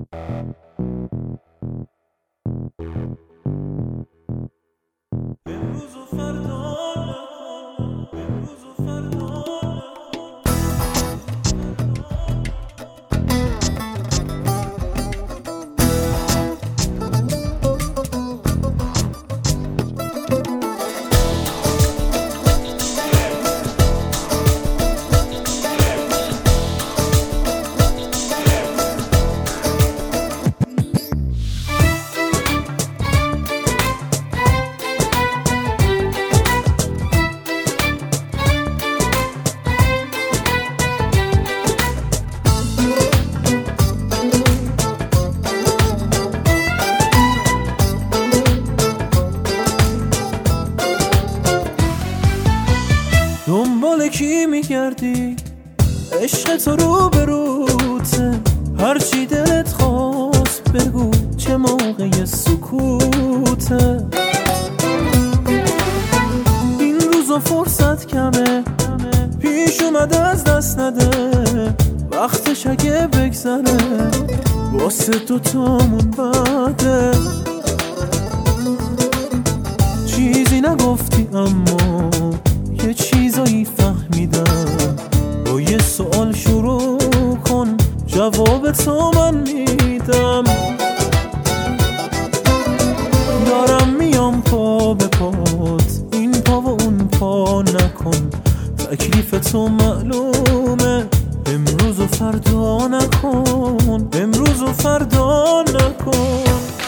امروز و فردا نکن، امروز و فردا دنبال کی میگردی؟ عشق تو رو به روته، هرچی دلت خواست بگو، چه موقع سکوته. این روزا فرصت کمه، پیش اومده از دست نده، وقتش اگه بگذره واسه دوتامون بده. چیزی نگفتی اما یه چیزایی فهمیدم، با یه سوال شروع کن جواب تو من میدم. دارم میام پا به پات، این پا و اون پا نکن، تکلیف تو معلومه، امروز و فردا نکن، امروز و فردا نکن.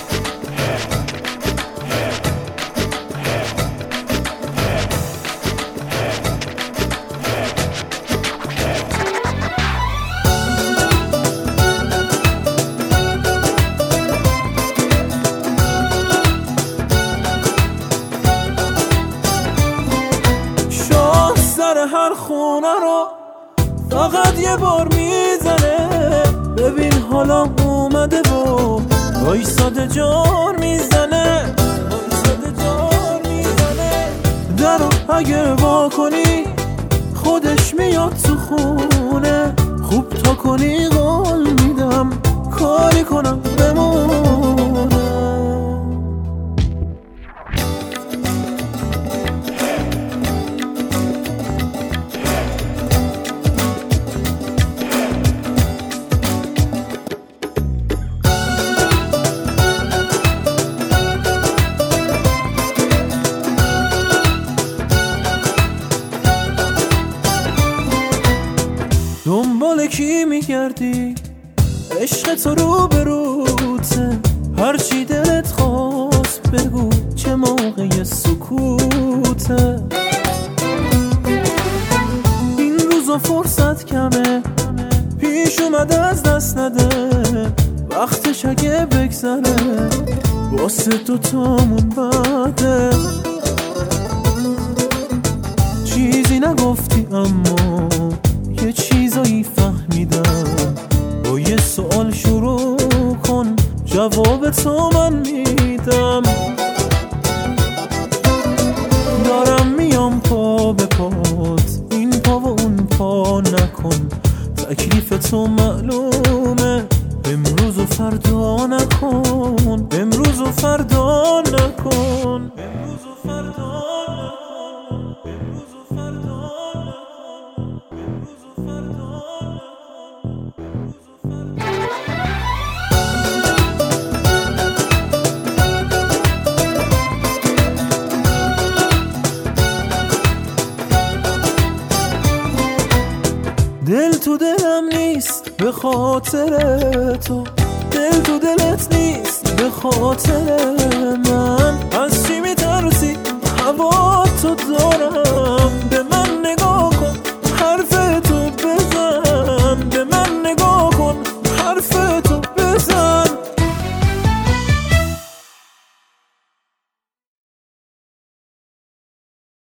هر خونه رو فقط یه بار میزنه، ببین حالا اومده و وایساده جان میزنه، درو اگه وا کنی خودش میاد تو خونه، خوب تا کنی قول میدم کاری کنم بمونه. دنبال کی میگردی؟ عشق تو رو به روته، هرچی دلت خواست بگو، چه موقع سکوته. این روزا فرصت کمه، پیش اومده از دست نده، وقتش اگه بگذره واسه دوتامون بده. چیزی نگفتی اما یه چیزایی فهمیدم، با یه سوال شروع کن جواب تو من میدم. دارم میام پا به پات، این پا و اون پا نکن، تکلیف تو معلومه، امروز و فردا نکن، امروز و فردا نکن، امروز و فردا نکن، امروز و فردا دل تو دلم نیست به خاطر تو، دل تو دلت نیست به خاطر